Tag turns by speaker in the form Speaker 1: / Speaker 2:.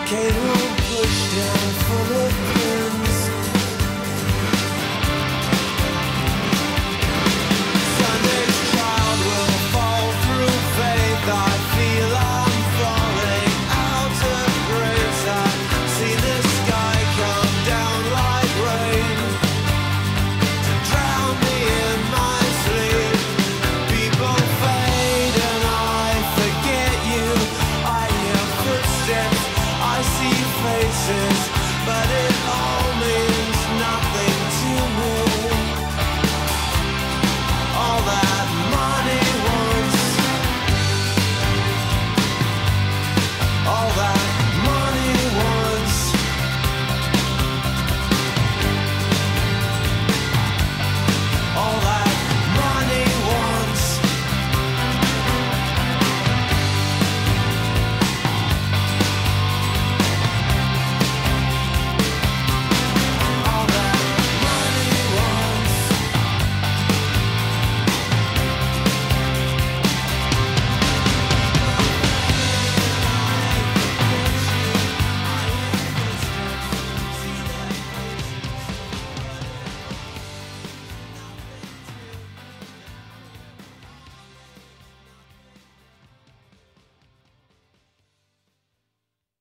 Speaker 1: Cable pushed down full of pins. Sunday's child will fall through faith. I feel I'm falling out of grace. I see the sky come down like rain to drown me in my sleep. People fade and I forget you. I hear footsteps, I see faces, but it all